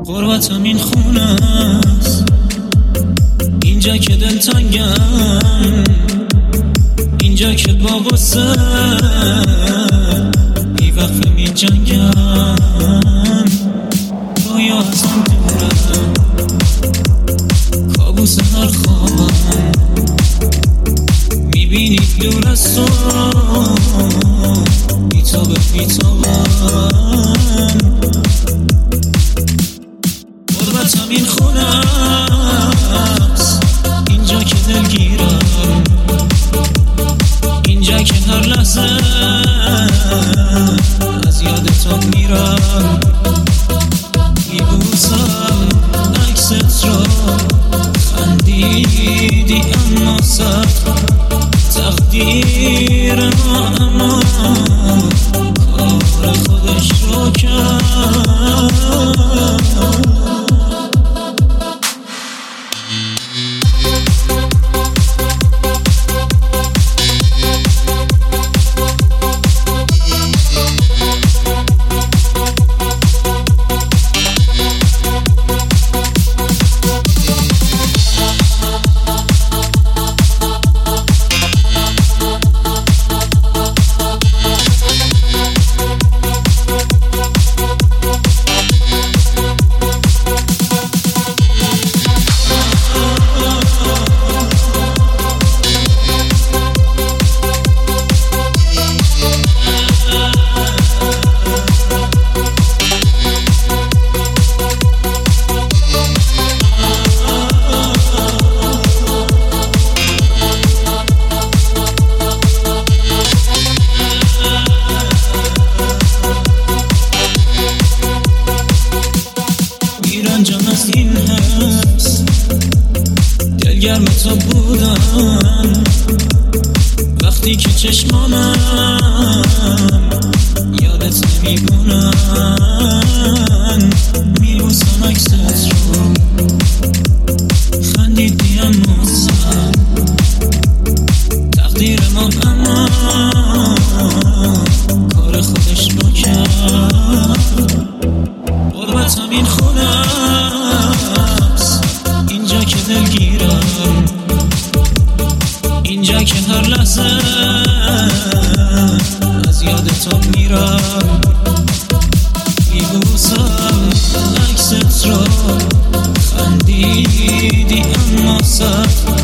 غربتم این خونه است، اینجا که دلتنگم، اینجا که با غصه بی وقفه می جنگم. رویا ازم دوره، کابوس هر خوابم، میبینی دور از تو بیتابه بیتابم. غربتم این خونه است، اینجا که دلگیرم، اینجا که هر لحظه از یاد تو میرم. میبوسم عکست را، خندیدی اما سخت تقدیر ما، اما کار خودش رو کرد. از این حس دلگرم تو بودم، وقتی که چشمانم یادت نمیبونن. میبوسم عکست رو، خندیدی اما سر تقدیر ما، اما کار خودش رو کرد. غربتم این خونه است، اینجا که دلگیرم، اینجا که هر لحظه از یاد تو میرم. میبوسم عکست را، خندیدی اما سخت